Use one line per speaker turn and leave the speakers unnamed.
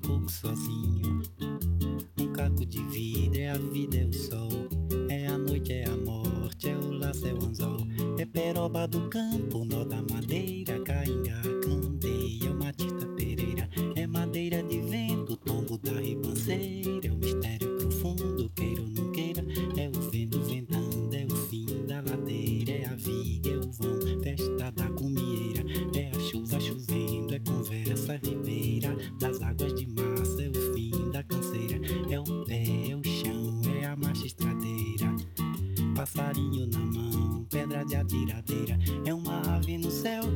pouco sozinho. Um caco de vidro, é a vida, é o sol, é a noite, é a morte, é o laço, é o anzol, é peroba do campo, nó da madeira, cainga, candeia, matita pereira, é madeira de vento, tombo da ribanceira, é o mistério profundo, queira ou não queira, é o vento ventando, é o fim da ladeira, é a viga, é o vão, festa da cumieira, é a chuva chovendo, é conversa ribeira, das águas de massa, é o fim da canseira, é o pé, é o chão, é a marcha estradeira, passarinho na mão, pedra de atiradeira, é uma ave no céu,